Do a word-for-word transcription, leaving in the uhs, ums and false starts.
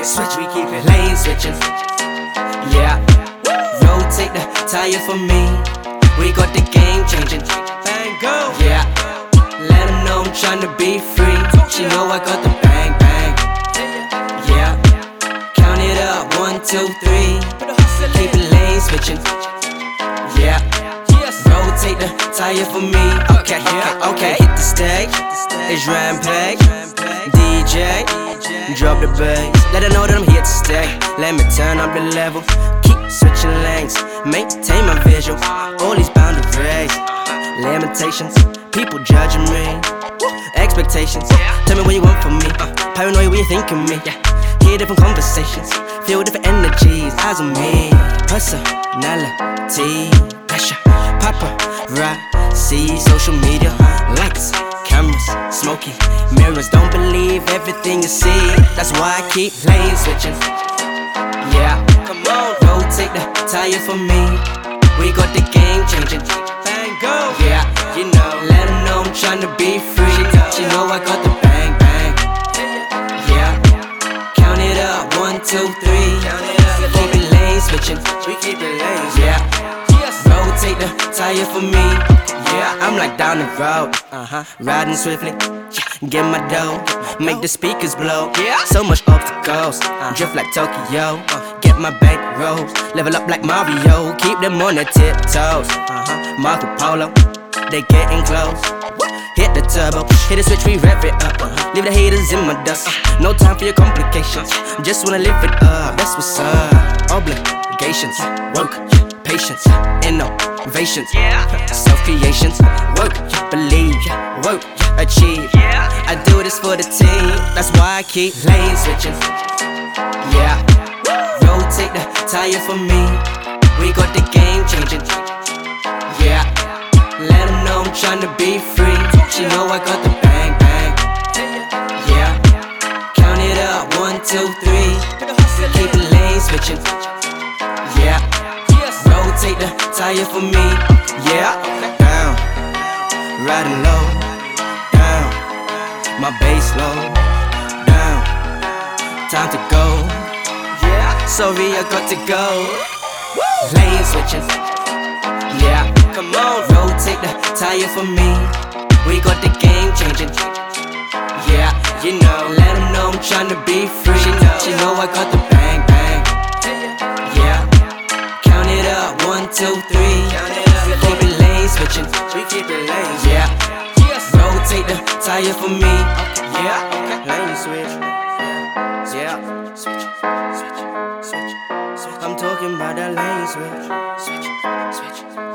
switch, we keep it lane switching. Yeah, rotate the tire for me. We got the game changing. Bang, go. Yeah, let them know I'm tryna be free. She know I got the bang, bang. Yeah, count it up, one, two, three. Keep it lane switching. Yeah, rotate the tire for me. Okay, okay, okay. Hit the stage, it's Rampage. D J, drop the bass. Let her know that I'm here to stay. Let me turn up the level. Keep switching lanes, maintain my visual. All these boundaries, limitations, people judging me. Expectations, tell me what you want from me. Paranoia, what you think of me? Hear different conversations, feel different energies. Eyes on me, personality, pressure, paparazzi, social media, lights, cameras, smoky mirrors. Don't believe everything you see. That's why I keep lane switching. Yeah, come on, rotate the tire for me. We got the game changing. Bang, go. Yeah, you know, let them know I'm tryna be free. She know I got the bang, bang. Yeah, count it up, one, two, three. Keep it lane switching. We keep it lane. Yeah, rotate the tire for me. Yeah, I'm like down the road, uh-huh, riding swiftly. Get my dough, make the speakers blow. Yeah, so much obstacles, drift like Tokyo. Get my bank rolls, level up like Mario. Keep them on their tiptoes. Uh-huh, Marco Polo, they getting close. Hit the turbo, hit the switch, we rev it up. Leave the haters in my dust. No time for your complications, just wanna live it up. That's what's up. Obligations, work, patience, innovations, self-creations, work, believe, work, achieve. I do this for the team, that's why I keep lane switching. Yeah, rotate the tire for me. We got the game changing. Yeah, let them know I'm tryna be free. She know I got the bang, bang. Yeah, count it up, one, two, three. Keep it lane switching. Yeah, rotate the tire for me. Yeah, down, riding low, down, my bass low, down, time to go. Yeah, sorry I got to go. Lane switching. Yeah, come on, rotate the tire for me. We got the game changing. Yeah, you know, let them know I'm tryna be free. She know, she know I got the bang, bang. Yeah, count it up, one, two, three. Keep it lane switching. We keep it lane. Yeah, rotate the tire for me. Yeah, lane switch. Yeah, switch, switch, switch, switch. I'm talking about that lane switch. Switch, switch.